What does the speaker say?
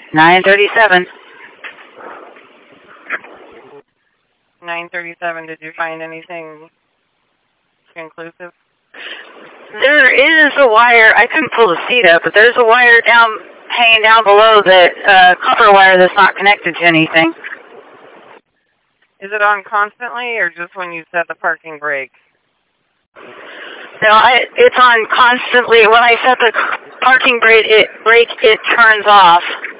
937. 937, did you find anything conclusive? There is a wire. I couldn't pull the seat up, but there's a wire hanging down below that copper wire that's not connected to anything. Is it on constantly or just when you set the parking brake? No, it's on constantly. When I set the parking brake, it turns off.